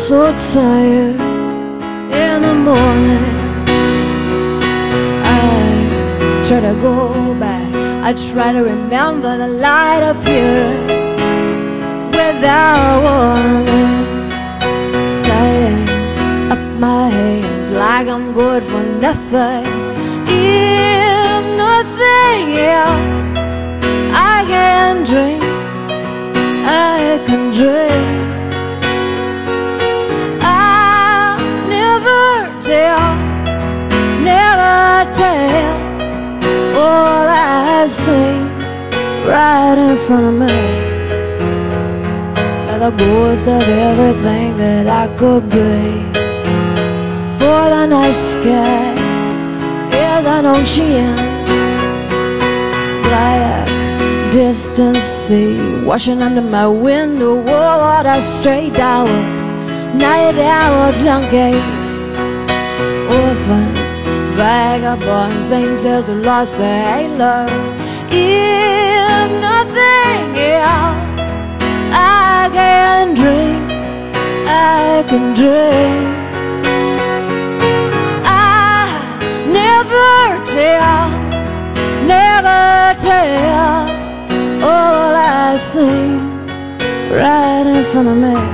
so tired in the morning. I try to go back, I try to remember the light of fear without warning. Tying up my hands like I'm good for nothing. If nothing else, I can drink, I can drink. I'll never tell, never tell all I've seen right in front of me. Like the ghost of everything that I could be. For the night sky is an ocean, black distant sea washing under my window. What a straight hour, night hour junkie. Orphans, vagabonds, angels who lost their halo. If nothing else, I can drink, I can drink. I never tell, never tell all I see right in front of me.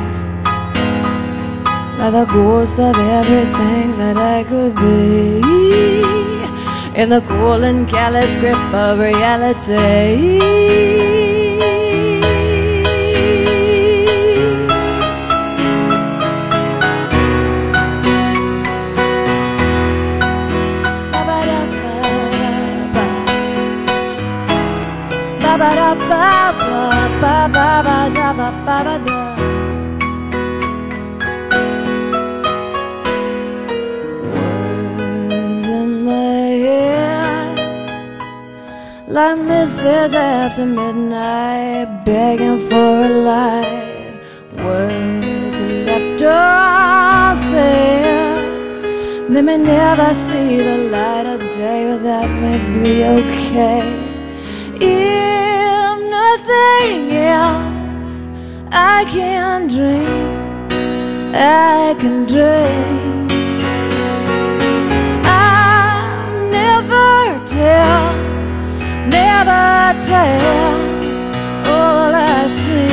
Like the ghost of everything that I could be, in the cold and callous grip of reality. Words in my head, like misfits after midnight, begging for a light. Words left unsaid, they may never see the light of day, but that may be okay. If nothing else, I can drink, I can drink. I'll never tell, never tell all I see.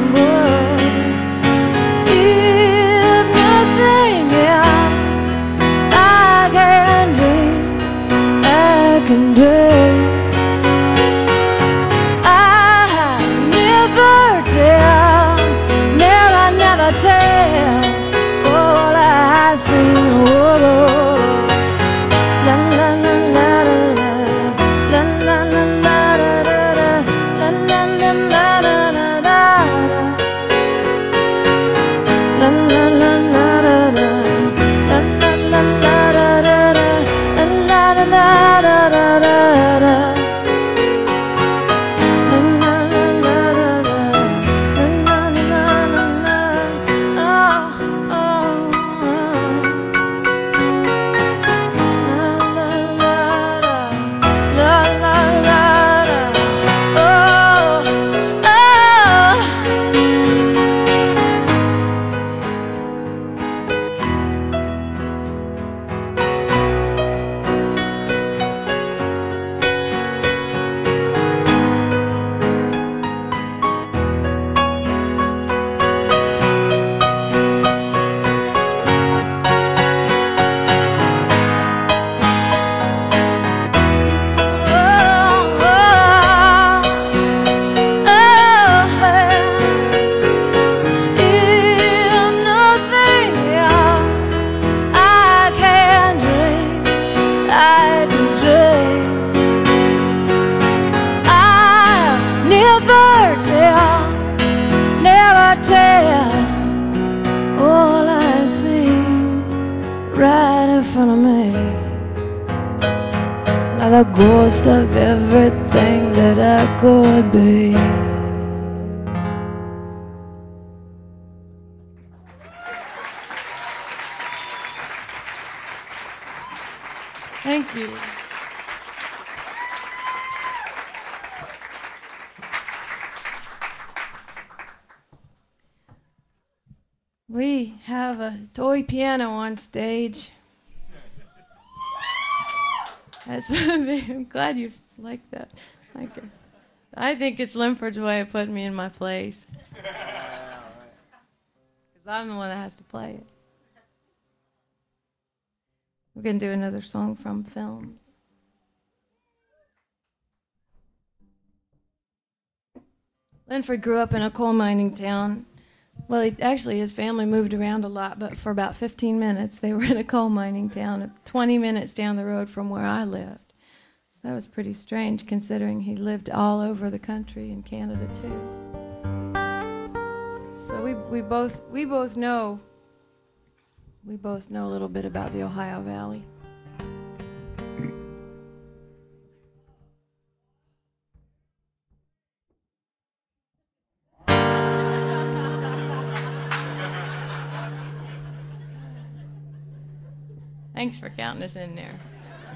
If nothing else, I can drink, I can drink. Tell all I see. La la la la la la la la la la la la la la all I see right in front of me. Like the ghost of everything that I could be. Thank you. We have a toy piano on stage. I'm glad you like that. I think it's Linford's way of putting me in my place. Because I'm the one that has to play it. We're going to do another song from films. Linford grew up in a coal mining town. Well, his family moved around a lot, but for about 15 minutes, they were in a coal mining town 20 minutes down the road from where I lived. So that was pretty strange, considering he lived all over the country in Canada, too. So we both know a little bit about the Ohio Valley. Thanks for counting us in there.